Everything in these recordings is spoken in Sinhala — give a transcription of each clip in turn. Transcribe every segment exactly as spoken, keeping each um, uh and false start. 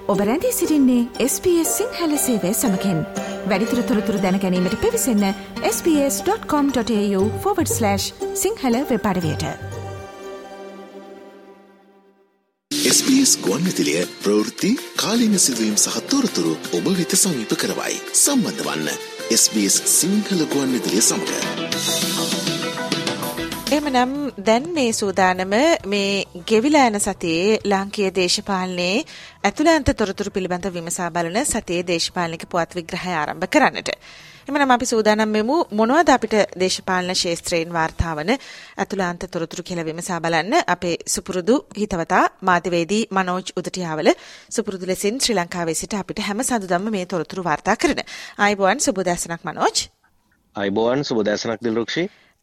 ඔබ රැඳී සිටින්නේ එස් බී එස් සිංහල සේවය සමගින්. වැඩිදුර තොරතුරු දැන ගැනීමට පිවිසන්න S B S dot com dot AU forward slash Sinhala web අඩවියට. එස් බී එස් ගුවන්විදුලිය ප්‍රවෘත්ති කාලීන සිදුවීම් සහ තොරතුරු ඔබ වෙත සමීප කරවයි. සම්බන්ධ වන්න එස් බී එස් සිංහල ගුවන්විදුලිය සමග. එමනම් දැන් මේ සූදානම මේ ගෙවිලා යන සතියේ ලාංකීය දේශපාලනයේ ඇතුළාන්ත තොරතුරු පිළිබඳ විමසා බලන සතියේ දේශපාලනික පුවත් විග්‍රහය ආරම්භ කරන්නට. එමනම් අපි සූදානම් වෙමු මොනවද අපිට දේශපාලන ශාස්ත්‍රයෙන් වාර්තා වන ඇතුළාන්ත තොරතුරු කියලා විමසා බලන්න. අපේ සුපුරුදු හිතවතා මාධ්‍යවේදී මනෝජ් උදටියාවල සුපුරුදු ලෙසින් ශ්‍රී ලංකාවේ සිට අපිට හැම සඳුදාම මේ තොරතුරු වාර්තා කරන. ආයුබෝවන් සුබ දැසනක් මනෝජ්. ආයුබෝවන් සුබ දැසනක් දිල්රුක්ෂි.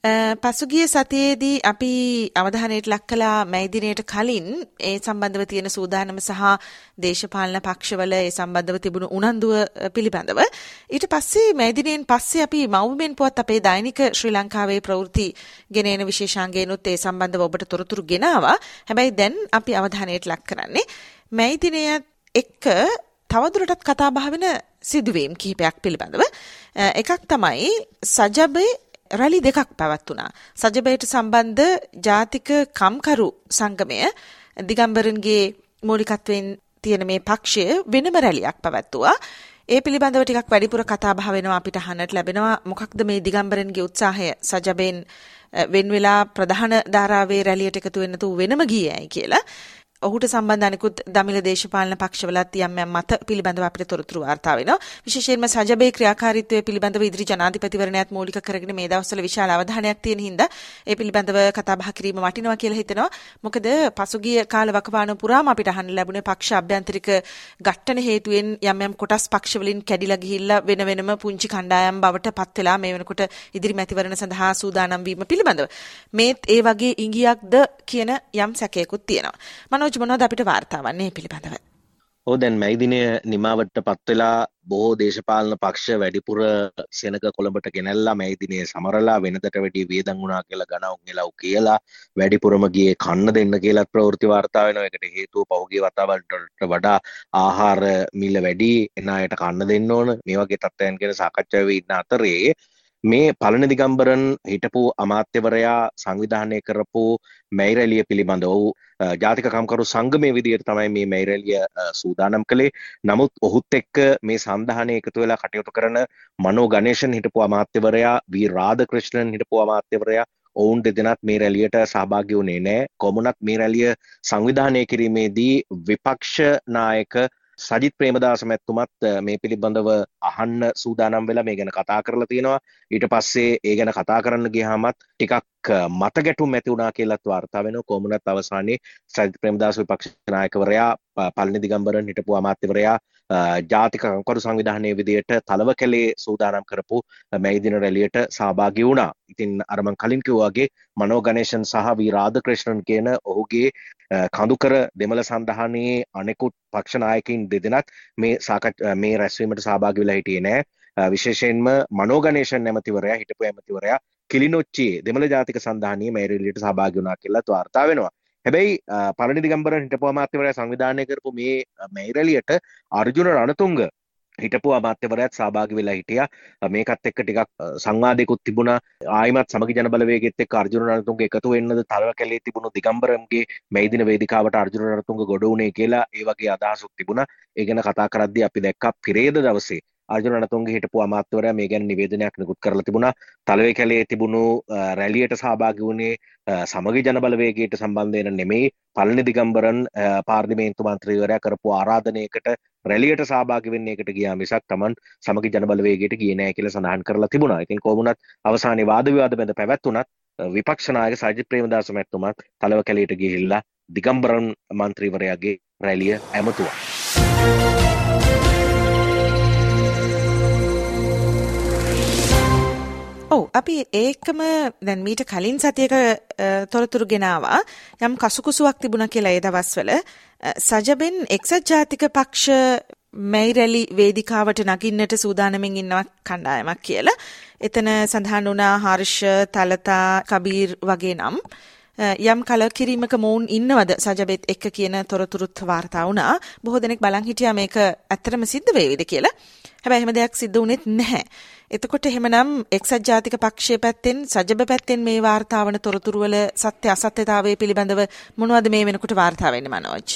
පසුගිය සතියේදී අපි අවධානයට ලක් කළා මැයි දිනයට කලින් ඒ සම්බන්ධව තියෙන සූදානම සහ දේශපාලන පක්ෂවල ඒ සම්බන්ධව තිබුණු උනන්දුව පිළිබඳව. ඊට පස්සේ මැයි දිනෙන් පස්සේ අපි මව්බෙන් පුවත් අපේ දෛනික ශ්‍රී ලංකාවේ ප්‍රවෘත්ති ගෙනෙන විශේෂාංගයනොත් ඒ සම්බන්ධව ඔබට තොරතුරු ගෙනාවා. හැබැයි දැන් අපි අවධානයට ලක් කරන්නේ මැයි දිනයත් එක්ක තවදුරටත් කතා බහ වෙන සිදුවීම් කිහිපයක් පිළිබඳව. එකක් තමයි සජබේ රැලි දෙකක් පැවැත්වුණා. සජබයට සම්බන්ධ ජාතික කම්කරු සංගමය දිගම්බරන්ගේ මූලිකත්වයෙන් තියෙන මේ පක්ෂය වෙනම රැලියක් පැවැත්වුවා. ඒ පිළිබඳව ටිකක් වැඩිපුර කතා බහ වෙනවා අපිට අහන්නට ලැබෙනවා. මොකක්ද මේ දිගම්බරන්ගේ උත්සාහය සජබෙන් වෙන වෙලා ප්‍රධාන ධාරාවේ රැලියට එකතු වෙන්න තු වෙනම ගියයි කියලා. ඔහුට සම්බන්ධ අනිකුත් දමිළ දේශපාලන පක්ෂවලත් යම් යම් මත පිළිබඳව අපිට තොරතුරු වාර්තා වෙනවා. විශේෂයෙන්ම සජබේ ක්‍රියාකාරීත්වය පිළිබඳව ඉදිරි ජනාධිපතිවරණයත් මූලික කරගෙන මේ දවස්වල විශාල අවධානයක් තියෙන හින්දා ඒ පිළිබඳව කතා බහ කිරීම වටිනවා කියලා හිතෙනවා. මොකද පසුගිය කාල වකවානුව පුරාම අපිට අහන්න ලැබුණේ පක්ෂ අභ්‍යන්තරික ගැට්ටන හේතුවෙන් යම් යම් කොටස් පක්ෂවලින් කැඩිලා ගිහිල්ලා වෙන වෙනම පුංචි කණ්ඩායම් බවට පත් වෙලා මේ වෙනකොට ඉදිරි මැතිවරණ සඳහා සූදානම් වීම පිළිබඳව. මේත් ඒ වගේ ඉඟියක්ද කියන යම් සැකයකුත් තියෙනවා. මනෝජ් මොනවද අපිට වාර්තා වන්නේ පිළිබඳව? ඔව් දැන් මැයි දිනය නිමාවට පත් වෙලා බොහෝ දේශපාලන පක්ෂ වැඩිපුර සෙනග කොළඹට ගෙනල්ලා මැයි දිනේ සමරලා වෙනදට වැඩි වියදම් වුණා කියලා ගණන් එලව් කියලා වැඩිපුරම ගියේ කන්න දෙන්න කියලා ප්‍රවෘත්ති වාර්තා වෙනවා. ඒකට හේතුව පහුගිය වතාවලට වඩා ආහාර මිල වැඩි, එන අයට කන්න දෙන්න ඕන. මේ වගේ තත්ත්වයන් ගැන සාකච්ඡා වෙවි ඉන්න අතරේ මේ පළණ දිගම්බරන් හිටපු අමාත්‍යවරයා සංවිධානය කරපු මැයි රැළිය පිළිබඳව ජාතික කම්කරු සංගමයේ විදියට තමයි මේ මැයි රැළිය සූදානම් කළේ. නමුත් ඔහුත් එක්ක මේ සන්ධානයේ එකතු වෙලා කටයුතු කරන මනෝ ගණේෂන් හිටපු අමාත්‍යවරයා, වී රාධකෘෂ්ණන් හිටපු අමාත්‍යවරයා ඔවුන් දෙදෙනාත් මේ රැළියට සහභාගී වුණේ නැහැ. කොමුණත් මේ රැළිය සංවිධානය කිරීමේදී විපක්ෂ නායක සජිත් ප්‍රේමදාස මැතිතුමත් මේ පිළිබඳව අහන්න සූදානම් වෙලා මේ ගැන කතා කරලා තියෙනවා. ඊට පස්සේ ඒ ගැන කතා කරන්න ගියාමත් ටිකක් මත ගැටුම් ඇති වුණා කියලාත් වාර්තා වෙනවා. කොමුණත් අවසානයේ සජිත් ප්‍රේමදාස විපක්ෂ නායකවරයා, පළණි දිගම්බරන් හිටපු අමාත්‍යවරයා ජාතික කම්කරු සංවිධානයේ විදියට තලව කැලේ සූදානම් කරපු මැයි දින රැළියට සහභාගී වුණා. ඉතින් අර මං කලින් කිව්වා වගේ මනෝ ගණේෂන් සහ වී රාධකෘෂ්ණන් කියන ඔහුගේ කඳුකර දෙමළ සන්ධානයේ අනෙකුත් පක්ෂ නායකින් දෙදෙනත් මේ සාකච්ඡා මේ රැස්වීමට සහභාගී වෙලා හිටියේ නෑ. විශේෂයෙන්ම මනෝ ගණේෂන් නැමතිවරයා හිටපු ඇමතිවරයා කිලිනොච්චියේ දෙමළ ජාතික සන්ධානයේ මැයි රැළියට සහභාගී වුණා කියලාත් වාර්තා වෙනවා. හැබැයි පළණි දිගම්බරන් හිටපු අමාත්‍යවරයා සංවිධානය කරපු මේ මැයි රැළියට අර්ජුන රණතුංග හිටපු අමාත්‍යවරයාත් සහභාගී වෙලා හිටියා. මේකත් එක්ක ටිකක් සංවාදයකුත් තිබුණා. ආයිමත් සමගි ජන බලවේගයත් එක්ක අර්ජුන රණතුංග එකතු වෙන්නද තලව කැලේ තිබුණු දිගම්බරන්ගේ මැයි දින වේදිකාවට අර්ජුන රණතුංග ගොඩ වුණේ කියලා ඒ වගේ අදහසක් තිබුණා. ඒ ගැන කතා කරද්දී අපි දැක්කා පෙරේද දවසේ අර්ජුන රණතුංග හිටපු අමාත්‍යවරයා මේ ගැන නිවේදනයක් නිකුත් කරලා තිබුණා. තලවේ කැලේ තිබුණු රැළියට සහභාගී වුණේ සමගි ජන බලවේගයට සම්බන්ධ වෙන නෙමෙයි, පළණි දිගම්බරන් පාර්ලිමේන්තු මන්ත්‍රීවරයා කරපු ආරාධනයකට රැළියට සහභාගී වෙන්න එකට ගියා මිසක් Taman සමගි ජන බලවේගයට ගියේ නැහැ කියලා සඳහන් කරලා තිබුණා. ඉතින් කොහොමුණත් අවසානයේ වාද විවාද බඳ පැවැත්ුණත් විපක්ෂ නායක සජිත් ප්‍රේමදාස මැතිතුමා තලව කැලේට ගිහිල්ලා දිගම්බරන් මන්ත්‍රීවරයාගේ රැළිය ඇමතුවා. ඔව් අපි ඒකම දැන් මීට කලින් සතියක තොරතුරු ගෙනාවා. යම් කසුකුසුවක් තිබුණා කියලා ඒ දවස්වල සජබෙන් එක්සත් ජාතික පක්ෂ මැයි රැලි වේදිකාවට නගින්නට සූදානමින් ඉන්නවා කණ්ඩායමක් කියලා. එතන සඳහන් වුණා හර්ෂ, තලතා, කබීර් වගේ නම්. යම් කලකිරීමක මොවුන් ඉන්නවද සජබෙත් එක්ක කියන තොරතුරුත් වාර්තා වුණා. බොහෝ දෙනෙක් බලන් හිටියා මේක ඇත්තටම සිද්ධ වේවිද කියලා. හැබැයි එහෙම දෙයක් සිද්ධ වුණෙත් නැහැ. එතකොට එහෙමනම් එක්සත් ජාතික පක්ෂයේ පැත්තෙන් සජබ පැත්තෙන් මේ වාර්තා වන තොරතුරු වල සත්‍ය අසත්‍යතාවය පිළිබඳව මොනවද මේ වෙනකොට වාර්තා වෙන්නේ මනෝජ්?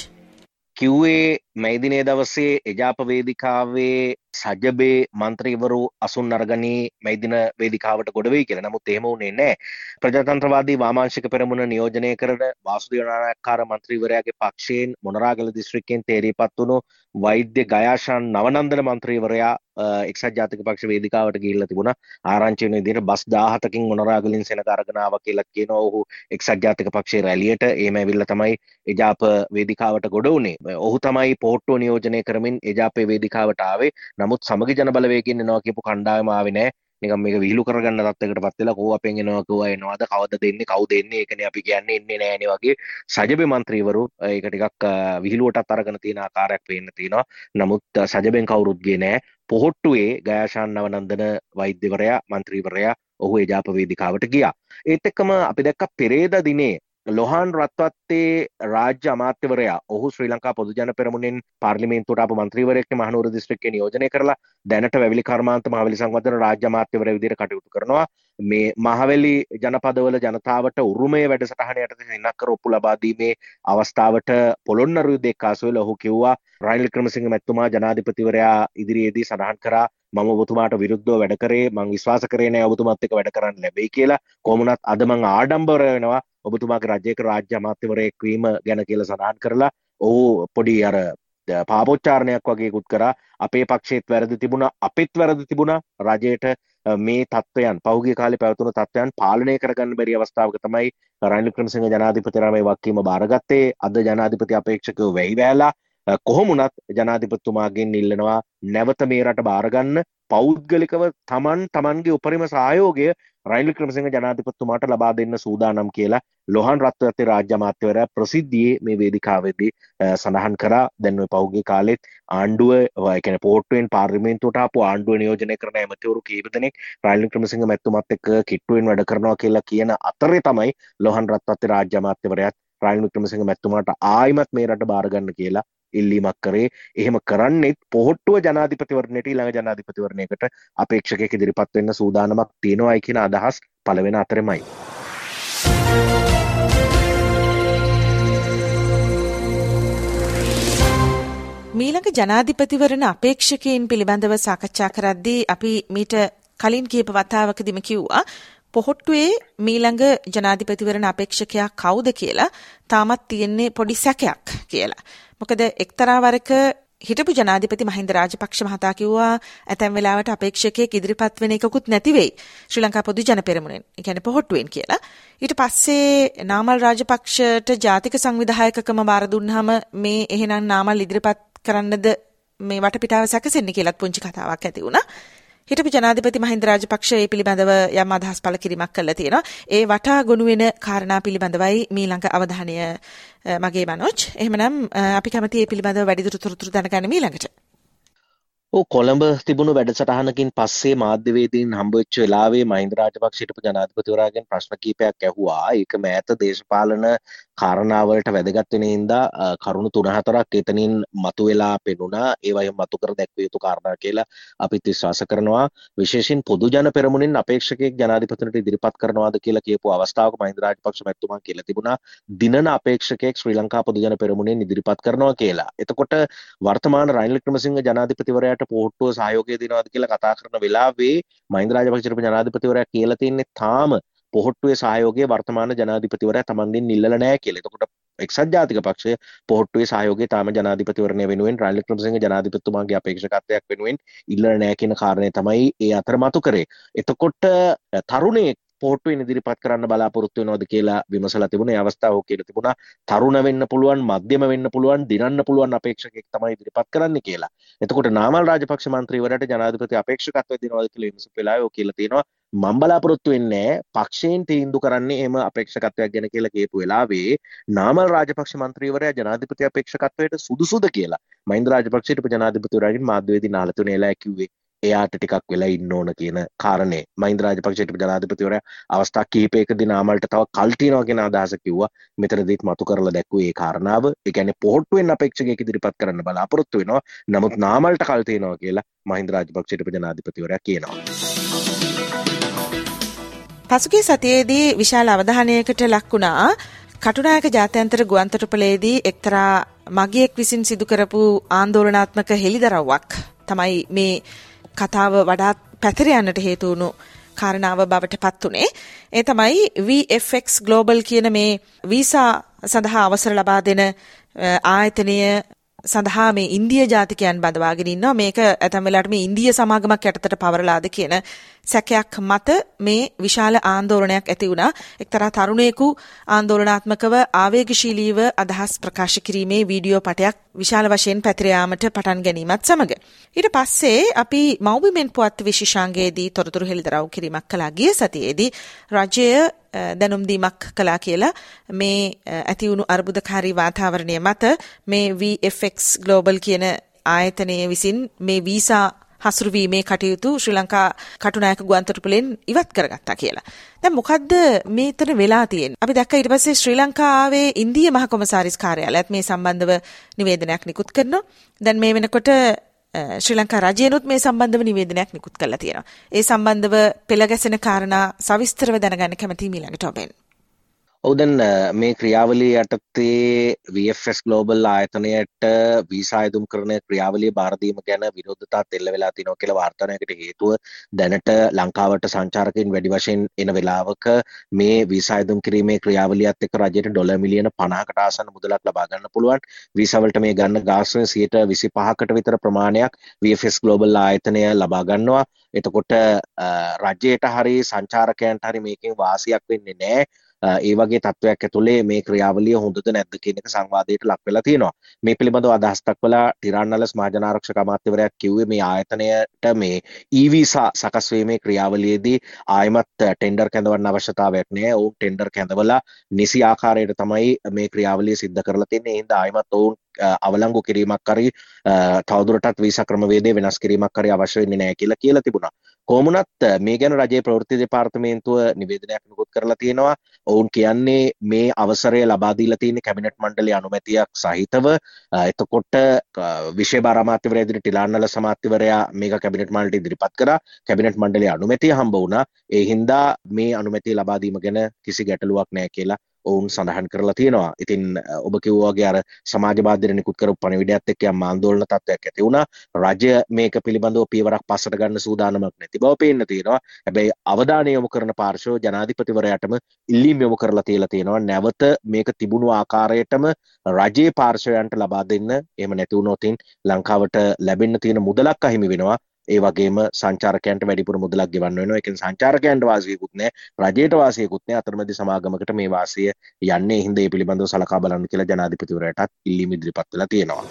කිව්වේ මේ දිනේ දවසේ එජාප වේදිකාවේ සජබේ මන්ත්‍රීවරු අසුන් අරගනී මේ දින වේදිකාවට ගොඩ වෙයි කියලා. නමුත් එහෙම වුණේ නැහැ. ප්‍රජාතන්ත්‍රවාදී වාමාංශික පෙරමුණ නියෝජනය කරන වාසුදේව නානායක්කාර මන්ත්‍රීවරයාගේ පක්ෂයෙන් මොනරාගල දිස්ත්‍රික්කයෙන් තේරීපත් වුණු වෛද්‍ය ගයාශාන් නවනන්දන මන්ත්‍රීවරයා එක්සත් ජාතික පක්ෂ වේදිකාවට ගිහිල්ලා තිබුණා. ආරංචි වෙන විදිහට බස් දහහතකින් මොනරාගලින් සෙනග අරගෙන ආවා කියලා කියනවා. ඔහු එක්සත් ජාතික පක්ෂයේ රැලියට එහෙම ඇවිල්ලා තමයි එජාප වේදිකාවට ගොඩ වුණේ. ඔහු තමයි පොහොට්ටුව නියෝජනය කරමින් එජාපේ වේදිකාවට ආවේ. නමුත් සමගි ජන බලවේගයෙන් එනවා කියපු කණ්ඩායම ආවේ නැහැ. නිකන් මේක විහිළු කරගන්න තත්යකට පත් වෙලා කෝ අපෙන් එනවා කෝ එනවාද කවද දෙන්නේ කවුද එන්නේ ඒකනේ අපි කියන්නේ එන්නේ නැහැනේ වගේ සජබේ මන්ත්‍රීවරු ඒක ටිකක් විහිළුවටත් අරගෙන තියෙන ආකාරයක් පේන්න තියෙනවා. නමුත් සජබෙන් කවුරුත් ගියේ නැහැ. පොහොට්ටුවේ ගයාශාන් නවනන්දන වෛද්‍යවරයා මන්ත්‍රීවරයා ඔහු එජාප වේදිකාවට ගියා. ඒත් එක්කම අපි දැක්ක පෙරේදා දිනේ ලොහාන් රත්වත්තේ රාජ්‍ය අමාත්‍යවරයා ඔහු ශ්‍රී ලංකා පොදු ජන පෙරමුණෙන් පාර්ලිමේන්තුවට ආපු මන්ත්‍රීවරයෙක් මහනුවර දිස්ත්‍රික්කයේ නියෝජනය කරලා දැනට වැවිලි කර්මාන්ත මහවැලි සංවර්ධන රාජ්‍ය අමාත්‍යවරයා විදිහට කටයුතු කරනවා. මේ මහවැලි ජනපදවල ජනතාවට උරුමය වැඩසටහන යටතේ ඉන්නක්කර ඔප්පු ලබා දීමේ අවස්ථාවට පොළොන්නරු යුද්ධ එක්කාසු වෙලා ඔහු කිව්වා රනිල් වික්‍රමසිංහ මැතිතුමා ජනාධිපතිවරයා ඉදිරියේදී සඳහන් කරා මම ඔබතුමාට විරුද්ධව වැඩ කරේ මං විශ්වාස කරේ නෑ ඔබතුමාත් එක්ක වැඩ කරන්න ලැබෙයි කියලා. කොහොමුණත් අද මං ආඩම්බර වෙනවා ඔබතුමාගේ රාජ්‍යයක රාජ්‍ය අමාත්‍යවරයෙක් වීම ගැන කියලා සඳහන් කරලා ඔහු පොඩි අර පාපෝච්චාරණයක් වගේකුත් කරා. අපේ පක්ෂේත් වැරදි තිබුණා අපිත් වැරදි තිබුණා රජයට මේ තත්ත්වයන් පහුගිය කාලේ පැවතුණු තත්ත්වයන් පාලනය කරගන්න බැරි අවස්ථාවක තමයි රනිල් වික්‍රමසිංහ ජනාධිපතිතුමා මේ වගකීම බාරගත්තේ. අද ජනාධිපති අපේක්ෂකව වෙයි වැළලා කොහොමුණත් ජනාධිපතිතුමාගෙන් ඉල්ලනවා නැවත මේ රට බාරගන්න පෞද්ගලිකව තමන් තමන්ගේ උපරිම සහයෝගය රනිල් වික්‍රමසිංහ ජනාධිපතිතුමාට ලබා දෙන්න සූදානම් කියලා ලොහාන් රත්වත්තේ රාජ්‍ය අමාත්‍යවරයා ප්‍රසිද්ධියේ මේ වේදිකාවේදී සඳහන් කරා. දැන් ඔය පෞද්ගලික කාලෙත් ආණ්ඩුව ඒ කියන්නේ පොට්ටුවෙන් පාර්ලිමේන්තුවට ආපු ආණ්ඩුව නියෝජනය කරන ඇමතිවරු කීප දෙනෙක් රනිල් වික්‍රමසිංහ මැතිතුමත් එක්ක කිට්ටුවෙන් වැඩ කරනවා කියලා කියන අතරේ තමයි ලොහාන් රත්වත්තේ රාජ්‍ය අමාත්‍යවරයාත් රනිල් වික්‍රමසිංහ මැතිතුමාට ආයිමත් මේ රට බාර ගන්න කියලා ඉල්ලීමක් කරේ. එහෙම කරන්නෙත් පොහොට්ටුව ජනාධිපතිවරණයට ඊළඟ ජනාධිපතිවරණයකට අපේක්ෂකයෙක් ඉදිරිපත් වෙන්න සූදානමක් තියෙනවායි කියන අදහස් පළ වෙන අතරමයි. මීළඟ ජනාධිපතිවරණ අපේක්ෂකයන් පිළිබඳව සාකච්ඡා කරද්දී අපි මීට කලින් කීප වතාවකදීම කිව්වා පොහොට්ටුවේ මීළඟ ජනාධිපතිවරණ අපේක්ෂකයා කවුද කියලා තාමත් තියෙන්නේ පොඩි සැකයක් කියලා. මොකද එක්තරාවරක හිටපු ජනාධිපති මහින්ද රාජපක්ෂ මහතා කිව්වා ඇතැම් වෙලාවට අපේක්ෂකයෙක් ඉදිරිපත් වෙන එකකුත් නැති වෙයි ශ්‍රී ලංකා පොදු ජන පෙරමුණෙන්. ඒ කියන්නේ පොහොට්ටුවෙන් කියලා. ඊට පස්සේ නාමල් රාජපක්ෂට ජාතික සංවිධායකකම බාර දුන්නාම මේ එහෙනම් නාමල් ඉදිරිපත් කරන්නද මේ වටපිටාව සැකසෙන්නේ කියලාත් පුංචි කතාවක් ඇති වුණා. හිටපු ජනාධිපති මහින්ද රාජපක්ෂ මේ පිළිබඳව යම් අදහස් පළ කිරීමක් කළා තියෙනවා. ඒ වටා ගොනු වෙන කාරණා පිළිබඳවයි මීළඟ අවධානය මගේ මනෝජ්. එහෙමනම් අපි කැමති මේ පිළිබඳව වැඩිදුර තොරතුරු දැනගන්න මීළඟට. ඔව් කොළඹ තිබුණු වැඩසටහනකින් පස්සේ මාධ්‍යවේදීන් හම්බෙච්ච වෙලාවේ මහින්ද රාජපක්ෂ හිටපු ජනාධිපතිවරයාගෙන් ප්‍රශ්න කිහිපයක් ඇහුවා. ඒක මෑත දේශපාලන කාරණාවලට වැදගත් වෙන හින්දා කරුණු තුන හතරක් එතනින් මතුවලා පෙනුණා. ඒවයින් මතු කර දැක්විය යුතු කාරණා කියලා අපිත් විශ්වාස කරනවා. විශේෂයෙන් පොදු ජන පෙරමුණින් අපේක්ෂකයෙක් ජනාධිපතිතුමට ඉදිරිපත් කරනවාද කියලා කියපු අවස්ථාවක මහින්ද රාජපක්ෂ මැතිතුමා කියලා තිබුණා දිනන අපේක්ෂකයෙක් ශ්‍රී ලංකා පොදු ජන පෙරමුණෙන් ඉදිරිපත් කරනවා කියලා. එතකොට වර්තමාන රනිල් වික්‍රමසිංහ ජනාධිපතිවරයාට පොහොට්ටුව සහයෝගය දෙනවාද කියලා කතා කරන වෙලාවේ මහින්ද රාජපක්ෂ ජනාධිපතිවරයා කියලා තින්නේ තාම පොහොට්ටුවේ සහයෝගය වර්තමාන ජනාධිපතිවරයා තමන්ගෙන් ඉල්ලලා නැහැ කියලා. එතකොට එක්සත් ජාතික පක්ෂය පොහොට්ටුවේ සහයෝගය තාම ජනාධිපතිවරණය වෙනුවෙන් රනිල් වික්‍රමසිංහ ජනාධිපතිතුමාගේ අපේක්ෂකත්වයක් වෙනුවෙන් ඉල්ලලා නැහැ කියන කාරණේ තමයි ඒ අතර මතු කරේ. එතකොට තරුණයෙක් පොහොට්ටුවෙන් ඉදිරිපත් කරන්න බලාපොරොත්තු වෙනවද කියලා විමසලා තිබුණා. ඒ අවස්ථාව කියලා තිබුණා තරුණ වෙන්න පුළුවන්, මධ්‍යම වෙන්න පුළුවන්, දිනන්න පුළුවන් අපේක්ෂකෙක් තමයි ඉදිරිපත් කරන්න කියලා. එතකොට නාමල් රාජපක්ෂ මන්ත්‍රීවරයාට ජනාධිපති අපේක්ෂකත්වය දෙනවද කියලා විමසපු වෙලාවේ ඔය කියලා තියෙනවා මම බලාපොරොත්තු වෙන්නේ පක්ෂයෙන් තීන්දුව කරන්නේ එහෙම අපේක්ෂකත්වයක් ගැන කියලා කියපු වෙලාවේ නාමල් රාජපක්ෂ මන්ත්‍රීවරයා ජනාධිපති අපේක්ෂකත්වයට සුදුසුද කියලා මහින්ද රාජපක්ෂ හිටපු ජනාධිපතිවරයාගෙන් මාධ්‍යවේදීන් අහලා තුනේ එලා කිව්වේ එයාට ටිකක් වෙලා ඉන්න ඕන කියන කාරණේ මහින්ද රාජපක්ෂ හිටපු ජනාධිපතිවරයා අවස්ථා කිහිපයකදී නාමල්ට තව කල් තියනවා කියන අදහස කිව්වා. මෙතනදීත් මතු කරලා දැක්වුවේ ඒ කාරණාව. ඒ කියන්නේ පොහොට්ටුවෙන් අපේක්ෂකයෙක් ඉදිරිපත් කරන්න බලාපොරොත්තු වෙනවා. නමුත් නාමල්ට කල් තියනවා කියලා මහින්ද රාජපක්ෂ හිටපු ජනාධිපතිවරයා කියනවා. පසුගිය සතියේදී විශාල අවධානයකට ලක් වුණා කටුනායක ජාත්‍යන්තර ගුවන්තොටුපළේදී එක්තරා මගියෙක් විසින් සිදු කරපු ආందోලනාත්මක හෙළිදරව්වක් තමයි මේ කතාව වඩාත් පැතිර යන්නට හේතු වුණු කාරණාව බවට පත් උනේ. ඒ තමයි V F X Global කියන මේ වීසා සඳහා අවසර ලබා දෙන ආයතනය සඳහා මේ ඉන්දිය ජාතිකයන් බඳවාගෙන ඉන්නවා. මේක ඇතැම් වෙලාවට මේ ඉන්දිය සමාගමක් යටතට පවරලාද කියන සැකයක් මත මේ විශාල ආందోලනයක් ඇති වුණා. එක්තරා තරුණයෙකු ආందోලනාත්මකව ආවේගශීලීව අදහස් ප්‍රකාශ කිරීමේ වීඩියෝ පටයක් විශාල වශයෙන් පැතිර යාමට පටන් ගැනීමත් සමග ඊට පස්සේ අපි මව්බිමෙන් පුවත් විශේෂාංගයේදී තොරතුරු හෙළිදරව් කිරීමක් කළා. ගිය සතියේදී රජය දැනුම් දීමක් කළා කියලා මේ ඇති වුණු අර්බුදකාරී වාතාවරණය මත මේ V F X Global කියන ආයතනය විසින් මේ වීසා හසුරුවීමේ කටයුතු ශ්‍රී ලංකා කටුනායක ගුවන්තොටුපළෙන් ඉවත් කරගත්තා කියලා. දැන් මොකද්ද මේතන වෙලා තියෙන්නේ? අපි දැක්ක ඊට පස්සේ ශ්‍රී ලංකාවේ ඉන්දිය මහ කොමසාරිස් කාර්යාලයත් මේ සම්බන්ධව නිවේදනයක් නිකුත් කරනවා. දැන් මේ වෙනකොට ශ්‍රී ලංකා රජයනොත් මේ සම්බන්ධව නිවේදනයක් නිකුත් කරලා තියෙනවා. ඒ සම්බන්ධව පෙළගැසෙන කාරණා සවිස්තරව දැනගන්න කැමතියි ඊළඟට ඔබෙන්. ඔව් දැන් මේ ක්‍රියාවලිය යටතේ V F X Global ආයතනයට වීසා යොදුම් කරන ක්‍රියාවලිය බාර දීම ගැන විරෝධතා තෙල්ල වෙලා තිනවා කියලා වාර්තාවකට හේතුව දැනට ලංකාවට සංචාරකයන් වැඩි වශයෙන් එන වෙලාවක මේ වීසා යොදුම් කිරීමේ ක්‍රියාවලියත් එක්ක රජයට ඩොලර් මිලියන පනහකට ආසන්න මුදලක් ලබා ගන්න පුළුවන්. වීසා වලට මේ ගන්න ගාස්තුවෙන් සියයට විසිපහකට විතර ප්‍රමාණයක් V F X Global ආයතනය ලබා ගන්නවා. එතකොට රජයට හරි සංචාරකයන්ට හරි මේකෙන් වාසියක් වෙන්නේ නැහැ. ඒ වගේ තත්ත්වයක් ඇතුලේ මේ ක්‍රියාවලිය හොඳද නැද්ද කියන එක සංවාදයට ලක් වෙලා තියෙනවා. මේ පිළිබඳව අදහස් දක්වලා ටිරාන්නලස් මහජනාරක්ෂක අමාත්‍යවරයා කිව්වේ මේ ආයතනයට මේ ඊ වීසා සකස් වීමේ ක්‍රියාවලියේදී ආයමත් ටෙන්ඩර් කැඳවන්න අවශ්‍යතාවයක් නැහැ. ඔවුන් ටෙන්ඩර් කැඳවලා නිසි ආකාරයට තමයි මේ ක්‍රියාවලිය සිද්ධ කරලා තින්නේ. ඒ හින්දා ආයමත් ඔවුන් අවලංගු කිරීමක් හරි තවදුරටත් වීසා ක්‍රමවේදය වෙනස් කිරීමක් හරි අවශ්‍ය වෙන්නේ නැහැ කියලා කියලා තිබුණා. කොහොමුණත් මේ ගැන රජයේ ප්‍රවෘත්ති දෙපාර්තමේන්තුව නිවේදනයක් නිකුත් කරලා තියෙනවා. ඔවුන් කියන්නේ මේ අවසරය ලබා දීලා තියෙන කැබිනට් මණ්ඩලයේ අනුමැතියක් සහිතව. එතකොට විශේෂ බාර අමාත්‍යවරයා ඉදිරියට ටිලාන්නල සමාත්‍යවරයා මේක කැබිනට් මණ්ඩලයට ඉදිරිපත් කරා. කැබිනට් මණ්ඩලයේ අනුමැතිය හම්බ වුණා. ඒ හින්දා මේ අනුමැතිය ලබා දීම ගැන කිසි ගැටලුවක් නැහැ කියලා ඔවුන් සඳහන් කරලා තියෙනවා. ඉතින් ඔබ කිව්වා වගේ අර සමාජ මාධ්‍යෙ නිකුත් කරපු පණිවිඩයත් එක්ක යම් ආందోලන තත්ත්වයක් ඇති වුණා. රජය මේක පිළිබඳව පියවරක් පස්සට ගන්න සූදානමක් නැති බව පේන්න තියෙනවා. හැබැයි අවධානය යොමු කරන පාර්ශව ජනාධිපතිවරයාටම ඉල්ලීම් යොමු කරලා තියලා තියෙනවා. නැවත මේක තිබුණු ආකාරයටම රජයේ පාර්ශවයන්ට ලබා දෙන්න. එහෙම නැති වුණොත් ලංකාවට ලැබෙන්න තියෙන මුදලක් අහිමි වෙනවා. ඒ වගේම සංචාරකයන්ට වැඩිපුර මුදලක් ගෙවන්න වෙනවා. ඒකෙන් සංචාරකයන්ට වාසියකුත් නැහැ, රජයට වාසියකුත් නැහැ. අතරමැදි සමාගමකට මේ වාසිය යන්නේ. හින්දා මේ පිළිබඳව සලකා බලන්න කියලා ජනාධිපතිවරයාටත් ඉල්ලීම ඉදිරිපත් වෙලා තියෙනවා.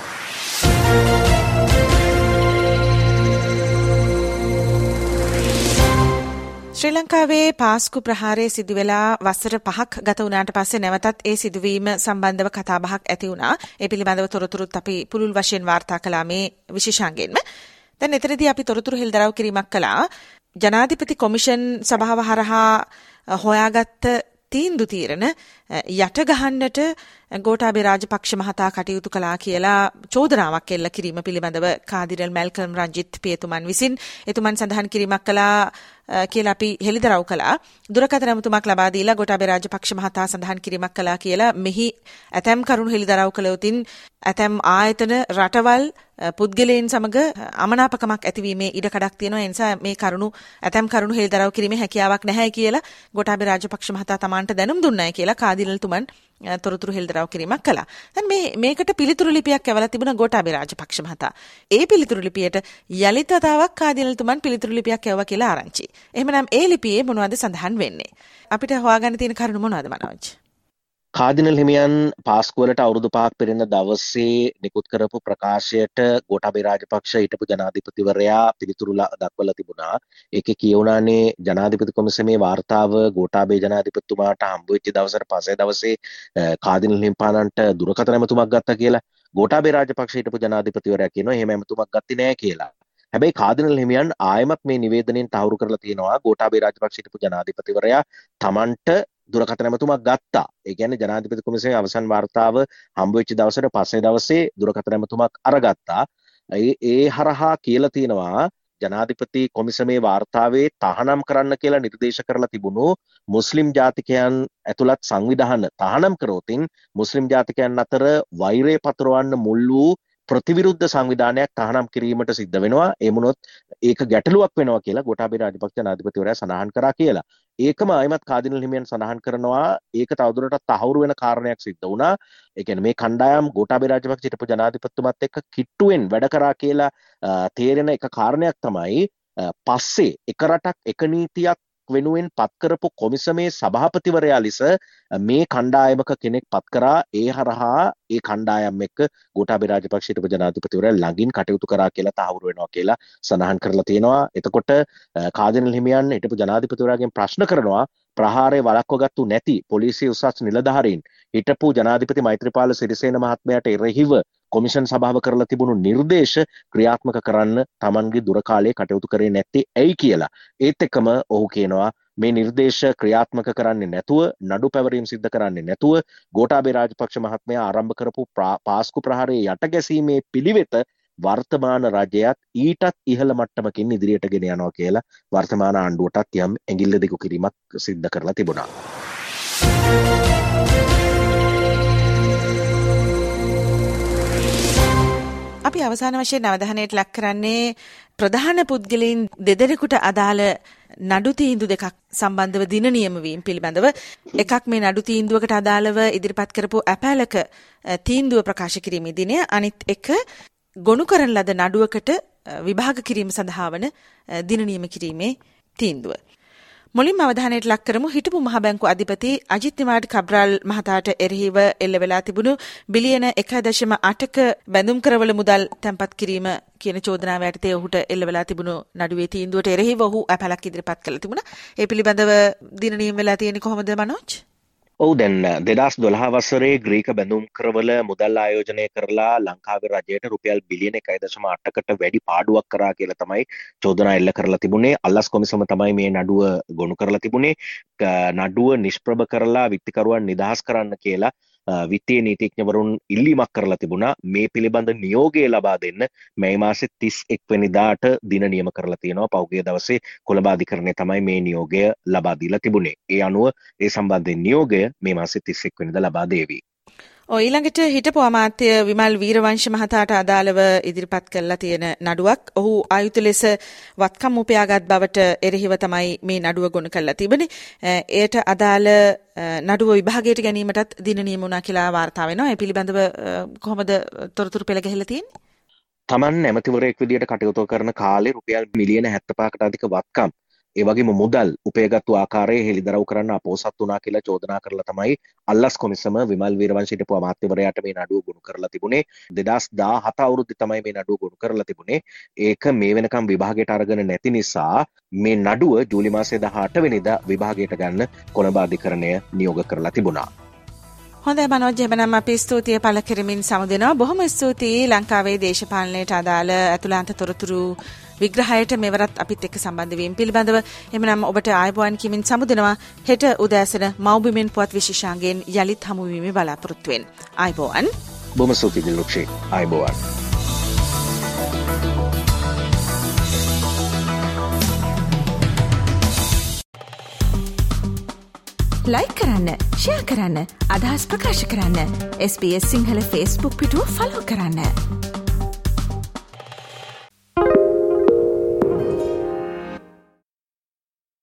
ශ්‍රී ලංකාවේ පාස්කු ප්‍රහාරය සිදු වෙලා වසර පහක් ගත වුණාට පස්සේ නැවතත් ඒ සිදුවීම සම්බන්ධව කතාබහක් ඇති වුණා. ඒ පිළිබඳව තොරතුරුත් අපි පුළුල් වශයෙන් වාර්තා කළා මේ විශේෂාංගයෙන්ම. දැන් එතනදී අපි තොරතුරු හෙළිදරව් කිරීමක් කළා. ජනාධිපති කොමිෂන් සභාව හරහා හොයාගත්ත තීන්දුව తీරන යට ගහන්නට ගෝඨාභය රාජපක්ෂ මහතා කටයුතු කළා කියලා චෝදනාවක් එල්ල කිරීම පිළිබඳව කාදිරල් මැල්කම් රංජිත් පියතුමන් විසින් එතුමන් සඳහන් කිරීමක් කළා කියලා අපි හෙළිදරව් කළා. දුරකථන ඇමතුමක් ලබා දීලා ගෝඨාභය රාජපක්ෂ මහතා සඳහන් කිරීමක් කළා කියලා මෙහි ඇතැම් කරුණු හෙළිදරව් කළොතින් ඇතැම් ආයතන රටවල් පුද්ගලයන් සමග අමනාපකමක් ඇතිවීමේ ඉඩකඩක් තියෙනවා. ඒ නිසා මේ කරුණු ඇතැම් කරුණු හෙළිදරව් කිරීමේ හැකියාවක් නැහැ කියලා ගෝඨාභය රාජපක්ෂ මහතා තමාන්ට දැනුම් දුන්නායි කියලා කාදිරල් තුමන් තොරතුරු හෙළිදරව් කිරීමක් කළා. දැන් මේ මේකට පිළිතුරු ලිපියක් ඇවලා තිබුණා ගෝඨාභය රාජපක්ෂ මහතා. ඒ පිළිතුරු ලිපියට යලිත වතාවක් කාදිරල් තුමන් පිළිතුරු ලිපියක් ඇවුවා කියලා ආරංචි. එහෙමනම් ඒ ලිපියේ මොනවද සඳහන් වෙන්නේ? අපිට හොයාගන්න තියෙන කරුණු මොනවද මනෝජ්? කාදිනල් හිමියන් පාස්කුවලට අවුරුදු පහක් පෙරෙන දවසේ නිකුත් කරපු ප්‍රකාශයට ගෝඨාභය රාජපක්ෂ හිටපු ජනාධිපතිවරයා පිළිතුරු දක්වලා තිබුණා. ඒකේ කියවුණානේ ජනාධිපති කොමිසමේ වාර්තාව ගෝඨාභය ජනාධිපතිතුමාට හම්බ වෙච්ච දවසට පස්සේ දවසේ කාදිනල් හිමිපාණන්ට දුරකථන ඇමතුමක් ගත්තා කියලා. ගෝඨාභය රාජපක්ෂ හිටපු ජනාධිපතිවරයා කියනවා එහෙම ඇමතුමක් ගත්තේ නැහැ කියලා. හැබැයි කාදිනල් හිමියන් ආයමත් මේ නිවේදනයෙන් තහවුරු කරලා තියෙනවා ගෝඨාභය රාජපක්ෂ හිටපු ජනාධිපතිවරයා තමන්ට දුරකථන ඇමතුමක් ගත්තා. ඒ කියන්නේ ජනාධිපති කොමිසමේ අවසන් වාර්තාව හම්බ වෙච්ච දවසට පස්සේ දවසේ දුරකථන ඇමතුමක් අරගත්තා. ඒ ඒ හරහා කියලා තියෙනවා ජනාධිපති කොමිසමේ වාර්තාවේ තහනම් කරන්න කියලා නිර්දේශ කරලා තිබුණු මුස්ලිම් ජාතිකයන් ඇතුළත් සංවිධාන තහනම් කරෝතින් මුස්ලිම් ජාතිකයන් අතර වෛරය පතුරවන්න මුල් වූ ප්‍රතිවිරුද්ධ සංවිධානයක් තහනම් කිරීමට සිද්ධ වෙනවා. ඒ වුණොත් ඒක ගැටලුවක් වෙනවා කියලා ගෝඨාභය රාජපක්ෂ ජනාධිපතිවරයා සඳහන් කරා කියලා. ඒකම ආයමත් කාදිනල් හිමියන් සඳහන් කරනවා ඒක තවදුරටත් තහවුරු වෙන කාරණයක් සිද්ධ වුණා. ඒ කියන්නේ මේ කණ්ඩායම් ගෝඨාභය රාජපක්ෂ හිටපු ජනාධිපතිතුමත් එක්ක කිට්ටුවෙන් වැඩ කරා කියලා තේරෙන එක කාරණයක් තමයි පස්සේ එක රටක් එක නීතියක් වෙනුවෙන් පත් කරපු කොමිසමේ සභාපතිවරයා ලෙස මේ කණ්ඩායමක කෙනෙක් පත් කරා. ඒ හරහා ඒ කණ්ඩායම් එක්ක ගෝඨාභය රාජපක්ෂ හිටපු ජනාධිපතිවරයා ළඟින් කටයුතු කරා කියලා තහවුරු වෙනවා කියලා සඳහන් කරලා තියෙනවා. එතකොට කාදිනල් හිමියන් හිටපු ජනාධිපතිවරයාගෙන් ප්‍රශ්න කරනවා ප්‍රහාරය වළක්වගත්තු නැති පොලිසිය උසස් නිලධාරීන් හිටපු ජනාධිපති මෛත්‍රීපාල සිරිසේන මහත්මයාට එරෙහිව කොමිෂන් සභාව කරලා තිබුණු නිර්දේශ ක්‍රියාත්මක කරන්න තමන්ගේ දුර කාලයේ කටයුතු කරේ නැත්තේ ඇයි කියලා. ඒත් එක්කම ඔහු කියනවා මේ නිර්දේශ ක්‍රියාත්මක කරන්නේ නැතුව නඩු පැවරීම් සිද්ධ කරන්නේ නැතුව ගෝඨාභය රාජපක්ෂ මහත්මයා ආරම්භ කරපු පාස්කු ප්‍රහාරයේ යට ගැසීමේ පිළිවෙත වර්තමාන රජයත් ඊටත් ඉහළ මට්ටමකින් ඉදිරියට ගෙන යනවා කියලා වර්තමාන ආණ්ඩුවටත් යම් ඇඟිල්ල දිගු කිරීමක් සිද්ධ කරලා තිබුණා. අපි අවසාන වශයෙන් අවධානයට ලක් කරන්නේ ප්‍රධාන පුද්ගලයන් දෙදෙනෙකුට අදාළ නඩු තීන්දුව දෙකක් සම්බන්ධව දින නියම වීම පිළිබඳව. එකක් මේ නඩු තීන්දුවකට අදාළව ඉදිරිපත් කරපු ඇපෑලක තීන්දුව ප්‍රකාශ කිරීමේ දිනය. අනිත් එක ගොනු කරන ලද නඩුවකට විභාග කිරීම සඳහා වන දින නියම කිරීමේ තීන්දුව. මුලින්ම අවධානයට ලක් කරමු හිටපු මහ බැංකු අධිපති අජිත් නිවාඩ් කබ්‍රාල් මහතාට එරෙහිව එල්ල වෙලා තිබුණු බිලියන එක දශම අටක බැඳුම් කරවල මුදල් තැන්පත් කිරීම කියන චෝදනාව යටතේ ඔහුට එල්ල වෙලා තිබුණු නඩුවේ තීන්දුවට එරෙහිව ඔහු අපලක් ඉදිරිපත් කළා තිබුණා. ඒ පිළිබඳව දින නියම වෙලා තියෙන්නේ කොහොමද මනෝජ්? ඔව් දැන් දෙදහස් දොළහ වසරේ ග්‍රීක බැඳුම් කරවල මුදල් ආයෝජනය කරලා ලංකාවේ රජයට රුපියල් බිලියන එකයි දශම අටකට වැඩි පාඩුවක් කරා කියලා තමයි චෝදනා එල්ල කරලා තිබුණේ. අල්ලස් කොමිසම තමයි මේ නඩුව ගොනු කරලා තිබුණේ. නඩුව නිෂ්ප්‍රභ කරලා විත්තිකරුවන් නිදහස් කරන්න කියලා විත්තීය නීතිඥවරුන් ඉල්ලීමක් කරලා තිබුණා. මේ පිළිබඳ නියෝගය ලබා දෙන්න මේ මාසේ තිස් එක් වෙනිදාට දින නියම කරලා තියෙනවා. පහුගිය දවසේ කොළඹ අධිකරණය තමයි මේ නියෝගය ලබා දීලා තිබුණේ. ඒ අනුව ඒ සම්බන්ධයෙන් නියෝගය මේ මාසේ තිස් එක් වෙනිදා ලබා දේවි. ඔය ඊළඟට හිටපු අමාත්‍ය විමල් වීරවංශ මහතාට අදාළව ඉදිරිපත් කරලා තියෙන නඩුවක්. ඔහු ආයුධ ලෙස වත්කම් උපයාගත් බවට එරෙහිව තමයි මේ නඩුව ගොනු කරලා තිබෙන්නේ. එයට අදාළ නඩුව විභාගයට ගැනීමටත් දින නියම වුණා කියලා වාර්තා වෙනවා. ඒ පිළිබඳව කොහොමද තොරතුරු පෙළ ගැහිලා තියෙන්නේ? තමන් ඇමතිවරයෙක් විදියට කටයුතු කරන කාලේ රුපියල් මිලියන හැත්තෑ පහකට අධික වත්කම් ඒ වගේම මුදල් උපයගත්තු ආකාරයේ හෙළිදරව් කරන්න අපෝසත් වුණා කියලා චෝදනා කරලා තමයි අල්ලස් කොමිසම විමල් වීරවංශ හිටපු අමාත්‍යවරයාට මේ නඩුව ගොනු කරලා තිබුණේ. දෙදහස් දාහත අවුරුද්දේ තමයි මේ නඩුව ගොනු කරලා තිබුණේ. ඒක මේ වෙනකම් විභාගයට අරගෙන නැති නිසා මේ නඩුව ජූලි මාසයේ දහඅට වෙනිදා විභාගයට ගන්න කොළඹ අධිකරණය නියෝග කරලා තිබුණා. හොඳයි මනෝජ්, එබනම් අපි ස්තුතිය පළ කරමින් සමුදෙනවා. බොහොම ස්තුතියි ලංකාවේ දේශපාලනයට අදාළ අතුලාන්ත තොරතුරු විග්‍රහයට මෙවරත් අපිත් එක්ක සම්බන්ධ වීම පිළිබඳව. එමනම් ඔබට ආයුබෝවන් කියමින් සමුදෙනවා. හෙට උදෑසන මව්බිමෙන් පුවත් විශේෂාංගයෙන් යලිත් හමු වීමේ බලාපොරොත්තු වෙන. ආයුබෝවන්. බොහොම ස්තුතියි දිලුක්ෂි. ආයුබෝවන්. ලයික් කරන්න, ෂෙයා කරන්න, අදහස් ප්‍රකාශ කරන්න. S B S Sinhala Facebook පිටුව ෆලෝ කරන්න.